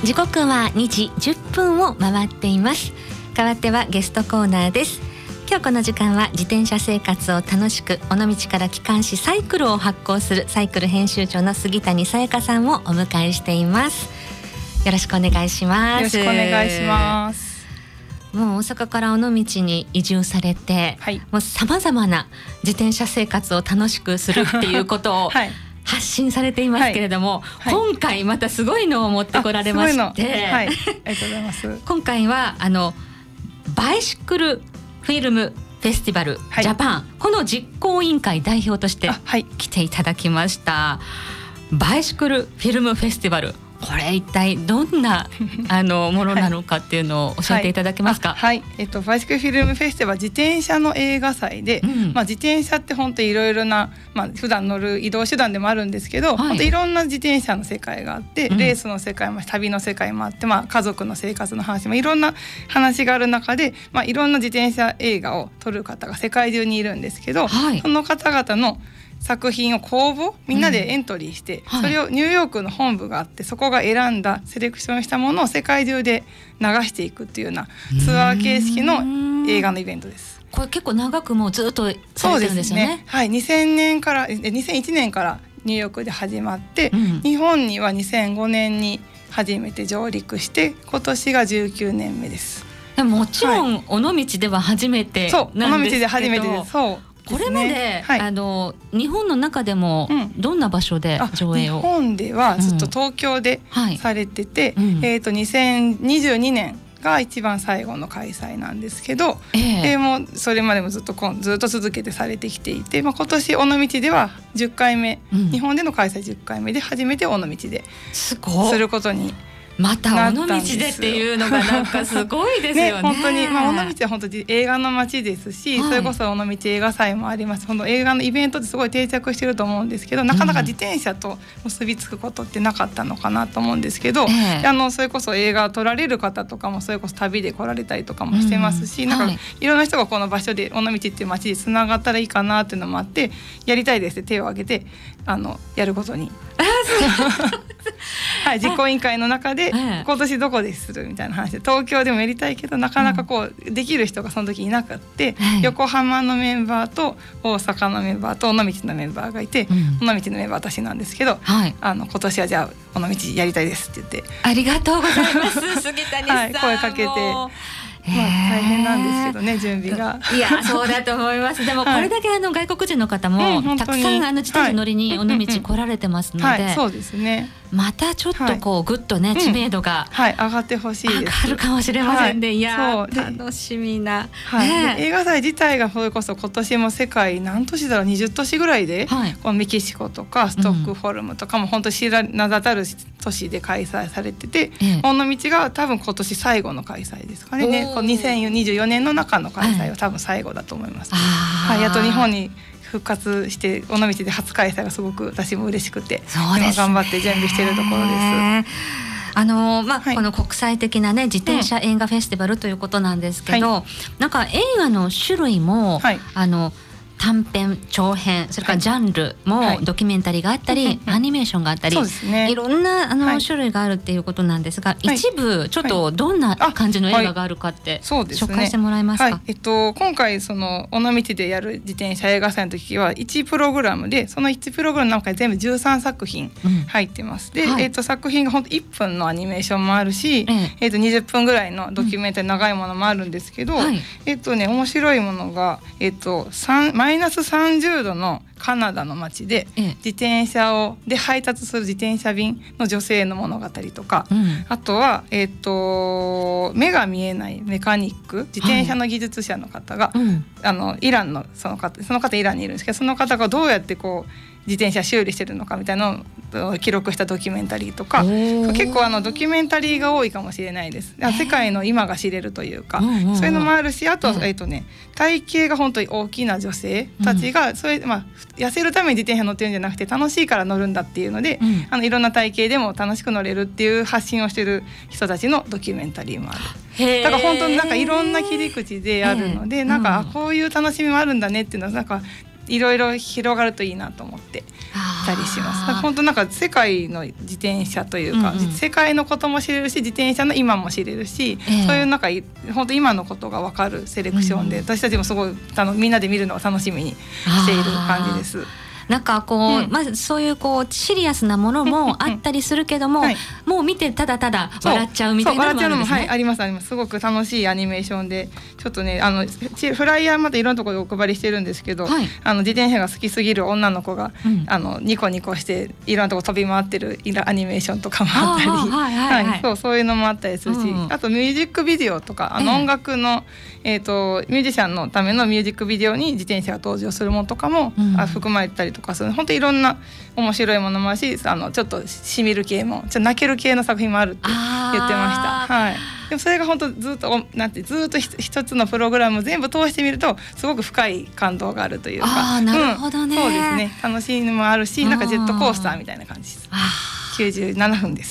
時刻は2時10分を回っています。代わってはゲストコーナーです。今日この時間は自転車生活を楽しく尾道から機関誌サイクルを発行するサイクル編集長の杉谷さやかさんをお迎えしています。よろしくお願いします。 よろしくお願いします。 もう大阪から尾道に移住されて、はい、もう様々な自転車生活を楽しくするっていうことを、はい発信されていますけれども、はい、今回またすごいのを持ってこられまして、はい、 ありがとうございます。 今回はバイシクルフィルムフェスティバルジャパン、この実行委員会代表として来ていただきました。バイシクルフィルムフェスティバル、これ一体どんなものなのかっていうのを教えていただけますか？ はい、バイシクルフィルムフェスティバルは自転車の映画祭で、自転車って本当にいろいろな、普段乗る移動手段でもあるんですけど、本当いろんな自転車の世界があって、レースの世界も旅の世界もあって、家族の生活の話もいろんな話がある中で、いろんな自転車映画を撮る方が世界中にいるんですけど、その方々の作品を公募みんなでエントリーして、それをニューヨークの本部があって、そこが選んだセレクションしたものを世界中で流していくっていうようなツアー形式の映画のイベントです。 これ結構長くもうずっとされてるんですよね。 そうですね、はい、2001年からニューヨークで始まって、日本には2005年に初めて上陸して、今年が19年目です。 もちろん尾道では初めてなんですけど、尾道で初めてです。そうこれまで、日本の中でもどんな場所で上映を？ 日本ではずっと東京でされてて、2022年が一番最後の開催なんですけど、もうそれまでもずっと続けてされてきていて、今年尾道では10回目、日本での開催10回目で初めて尾道ですることにまた尾道でっていうのがなんかすごいですよね。 本当に、尾道は本当に映画の街ですし、それこそ尾道映画祭もあります。この映画のイベントってすごい定着してると思うんですけど、なかなか自転車と結びつくことってなかったのかなと思うんですけど、それこそ映画を撮られる方とかもそれこそ旅で来られたりとかもしてますし、なんかいろんな人がこの場所で尾道っていう街でつながったらいいかなっていうのもあって、やりたいですって手を挙げてやることにはい、実行委員会の中で今年どこでするみたいな話で、東京でもやりたいけどなかなかできる人がその時いなくって、横浜のメンバーと大阪のメンバーと尾道のメンバーがいて、尾道のメンバーは私なんですけど、今年はじゃあ尾道やりたいですって言って、 ありがとうございます杉谷さん、 声かけて。大変なんですけどね、準備が。 いや、そうだと思います。でもこれだけ外国人の方もたくさん自転車乗りに尾道来られてますので、 そうですね、 またちょっとぐっとね、知名度が上がってほしいです。 上がるかもしれませんね。いや、楽しみな。 映画祭自体がそれこそ今年も世界何都市だろう、20都市ぐらいで、このメキシコとかストックホルムとかも本当知ら名だたる都市で開催されてて、尾道が多分今年最後の開催ですかね。2024年の中の開催は多分最後だと思います。やっと日本に復活して尾道で初開催がすごく私も嬉しくて、今頑張って準備しているところです。 この国際的なね自転車映画フェスティバルということなんですけど、なんか映画の種類も、短編、長編、それからジャンルもドキュメンタリーがあったり、アニメーションがあったり、いろんな種類があるっていうことなんですが、一部ちょっとどんな感じの映画があるかって紹介してもらえますか？ 今回その尾道でやる自転車映画祭の時は1プログラムで、その1プログラムの中で全部13作品入ってます。で、作品が本当1分のアニメーションもあるし、20分ぐらいのドキュメンタリー長いものもあるんですけど、面白いものがマイナス30度のカナダの街で自転車で配達する自転車便の女性の物語とか、あとは、目が見えないメカニック、自転車の技術者の方が、イランのその方イランにいるんですけど、その方がどうやって自転車修理してるのかみたいなのを記録したドキュメンタリーとか、結構ドキュメンタリーが多いかもしれないです。世界の今が知れるというか、そういうのもあるし、あと、体型が本当に大きな女性たちが、痩せるために自転車乗ってるんじゃなくて楽しいから乗るんだっていうので、いろんな体型でも楽しく乗れるっていう発信をしてる人たちのドキュメンタリーもある。だから本当にいろんな切り口であるので、こういう楽しみもあるんだねっていうのはいろいろ広がるといいなと思ってたりします。本当なんか世界の自転車というか、世界のことも知れるし自転車の今も知れるし、そういうなんか本当今のことが分かるセレクションで、私たちもすごいみんなで見るのを楽しみにしている感じです。 なんかこう、まずそういうこうシリアスなものもあったりするけども、もう見てただただ笑っちゃうみたいなのもあるんですね。 ありますあります。すごく楽しいアニメーションで、ちょっとねフライヤーまたいろんなところでお配りしてるんですけど、自転車が好きすぎる女の子が、ニコニコしていろんなとこ飛び回ってるアニメーションとかもあったり、そういうのもあったりするし、あとミュージックビデオとか音楽のミュージシャンのためのミュージックビデオに自転車が登場するものとかも、含まれたりとかする。本当にいろんな面白いものもあるし、ちょっとしみる系もちょっと泣ける系の作品もあるって言ってました。でもそれが本当ずっと一つのプログラム全部通してみるとすごく深い感動があるというか。 なるほどね。 そうですね。楽しいのもあるし、なんかジェットコースターみたいな感じです。97分です。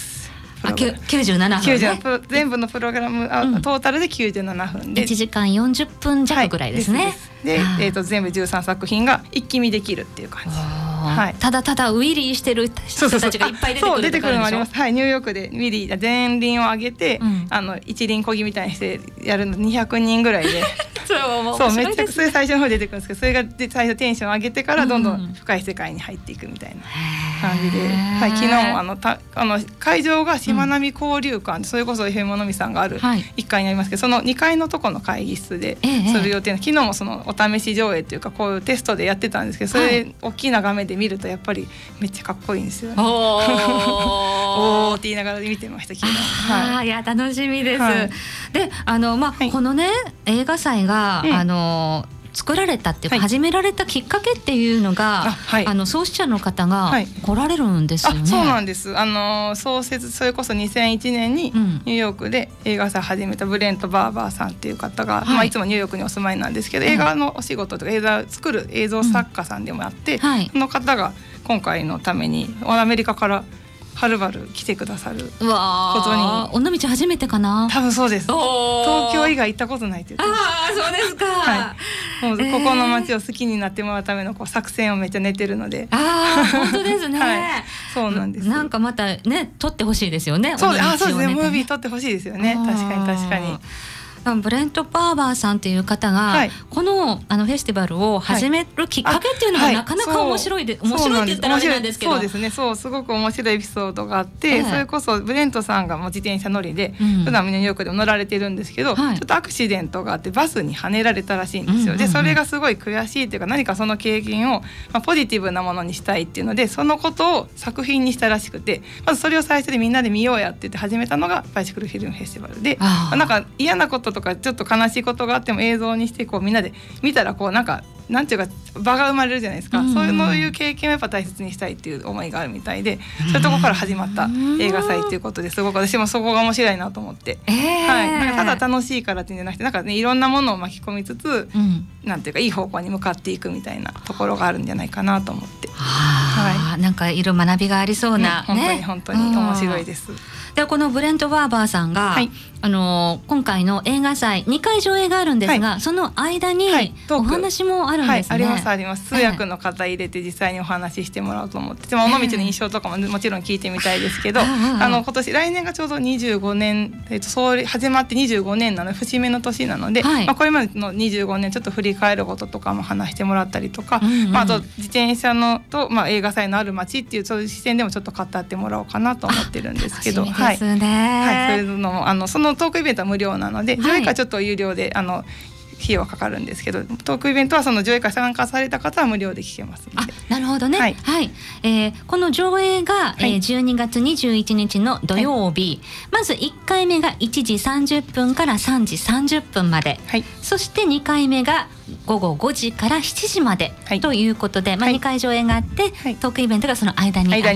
97分、ね、 全部のプログラム、トータルで97分で 1時間40分弱ぐらいですね。 で全部13作品が一気見できるっていう感じ。 ただただウィリーしてる人たちがいっぱい出てくる。 出てくるのもあります。ニューヨークでウィリー前輪を上げて、一輪漕ぎみたいにしてやるの200人ぐらいでそうめっちゃそれ最初の方出てくるんですけど、それが最初テンション上げてからどんどん深い世界に入っていくみたいな感じで、昨日も会場がしまなみ交流館、それこそ FM のみさんがある1階にありますけど、その2階のとこの会議室でする予定の、昨日もそのお試し上映っていうかこういうテストでやってたんですけど、それ大きな画面で見るとやっぱりめっちゃかっこいいんですよね。おーって言いながら見てました昨日。 いや楽しみです。でこのね映画祭が作られたっていうか、始められたきっかけっていうのが、創始者の方が来られるんですよね。 そうなんです。創設それこそ2001年にニューヨークで映画祭始めたブレント・バーバーさんっていう方が、いつもニューヨークにお住まいなんですけど、映画のお仕事とか映画作る映像作家さんでもあって、その方が今回のためにアメリカからはるばる来てくださることに。 尾道初めてかな。 多分そうです。東京以外行ったことないって言ってました。そうですか。 もうここの街を好きになってもらうための作戦をめっちゃ練ってるので。 本当ですね。 そうなんです。 なんかまたね撮ってほしいですよね。 そうですね。ムービー撮ってほしいですよね。確かに確かに。 ブレント・バーバーさんっていう方が、このフェスティバルを始めるきっかけっていうのがなかなか面白いって言ったらあれなんですけど、 そうですね。すごく面白いエピソードがあって、それこそブレントさんがもう自転車乗りで、普段ニューヨークでも乗られてるんですけど、ちょっとアクシデントがあってバスにはねられたらしいんですよ。でそれがすごい悔しいっていうか、何かその経験をポジティブなものにしたいっていうので、そのことを作品にしたらしくて、まずそれを最初でみんなで見ようやって言って始めたのがバイシクルフィルムフェスティバルで、なんか嫌なこととかちょっと悲しいことがあっても映像にしてみんなで見たらなんていうか場が生まれるじゃないですか。そういう経験をやっぱ大切にしたいっていう思いがあるみたいで、そういうところから始まった映画祭っていうことで、すごく私もそこが面白いなと思って、なんかただ楽しいからっていうんじゃなくて、なんかねいろんなものを巻き込みつつ、なんていうかいい方向に向かっていくみたいなところがあるんじゃないかなと思って、 なんかいろいろ学びがありそうな、 本当に面白いです。 でこのブレント・バーバーさんが、今回の映画祭2回上映があるんですが、その間にお話もあるんですね。 ありますあります。通訳の方入れて実際にお話ししてもらおうと思って、尾道の印象とかももちろん聞いてみたいですけど、来年がちょうど25年、始まって25年なので節目の年なので、これまでの25年ちょっと振り返ることとかも話してもらったりとか、あと自転車のと、映画祭のある街っていうそういう視点でもちょっと語ってもらおうかなと思ってるんですけど、そういうのもそのトークイベントは無料なので、上映会ちょっと有料で費用はかかるんですけど、トークイベントはその上映会参加された方は無料で聞けますので。 なるほどね。この上映が、12月21日の土曜日、まず1回目が1時30分から3時30分まで、そして2回目が午後5時から7時までということで、2回上映があって、トークイベントがその間にあると、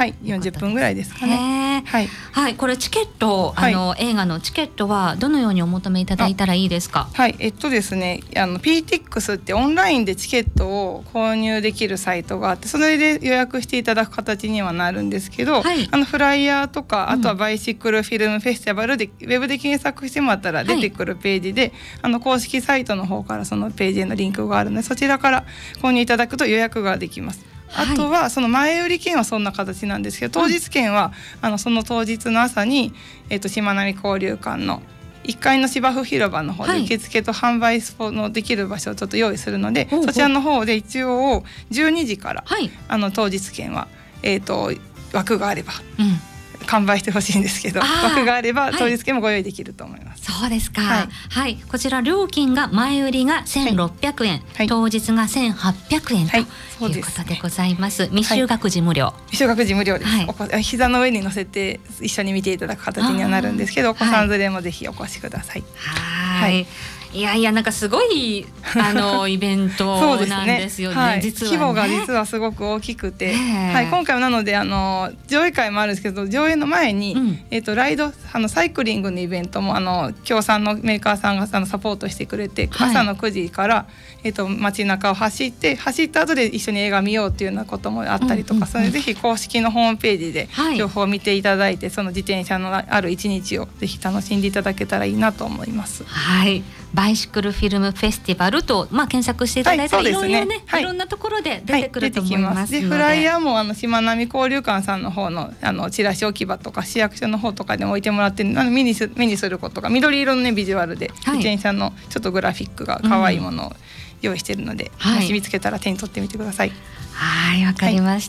40分ぐらいですかね。 これチケット、映画のチケットはどのようにお求めいただいたらいいですか？ ですね、PTX ってオンラインでチケットを購入できるサイトがあって、それで予約していただく形にはなるんですけど、フライヤーとか、あとはバイシクルフィルムフェスティバルでウェブで検索してもらったら出てくるページで、公式サイトの方からそのページへのリンクがあるので、そちらから購入いただくと予約ができます。あとはその前売り券はそんな形なんですけど、当日券はその当日の朝に、しまなみ交流館の1階の芝生広場の方で受付と販売のできる場所をちょっと用意するので、そちらの方で一応12時から、当日券は、枠があれば、完売してほしいんですけど、枠があれば当日券もご用意できると思います。 そうですか。こちら料金が前売りが1600円、当日が1800円ということでございます。未就学児無料。 未就学児無料です。膝の上に乗せて一緒に見ていただく形にはなるんですけど、お子さん連れもぜひお越しください。 いやいや、なんかすごいイベントなんですよね。実はね、 規模が実はすごく大きくて、今回はなので上映会もあるんですけど、上映の前に、ライドサイクリングのイベントも協賛のメーカーさんがサポートしてくれて、朝の9時から、街中を走った後で一緒に映画見ようっていうようなこともあったりとか、それぜひ公式のホームページで情報を見ていただいて、その自転車のある一日をぜひ楽しんでいただけたらいいなと思います。 バイシクルフィルムフェスティバルと、検索していただいたら、いろんなところで出てくると思いますので、 フライヤーもしまなみ交流館さんの方のチラシ置き場とか市役所の方とかでも置いてもらって目にすることが、緑色のねビジュアルで自転車のちょっとグラフィックが可愛いものを用意しているので、もし見つけたら手に取ってみてください。 わかりました。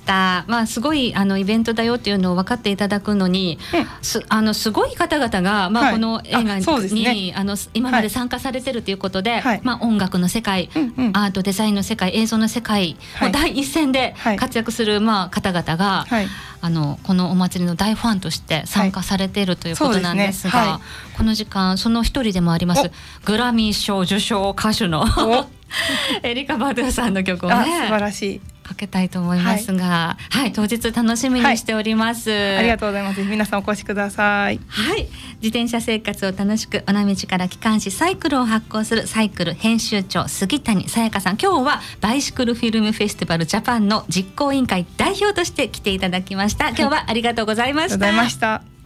すごいイベントだよっていうのを分かっていただくのに、すごい方々が、この映画に、今まで参加されてるということで、音楽の世界、アートデザインの世界、映像の世界、第一線で活躍する方々が、このお祭りの大ファンとして参加されているということなんですが、この時間その一人でもありますグラミー賞受賞歌手のエリカ・バドゥさんの曲をね、 素晴らしいかけたいと思いますが、当日楽しみにしております。 ありがとうございます。皆さんお越しください。 自転車生活を楽しく、尾道から機関誌サイクルを発行するサイクル編集長杉谷さやかさん、今日はバイシクルフィルムフェスティバルジャパンの実行委員会代表として来ていただきました。今日はありがとうございました。 ありがとうございました。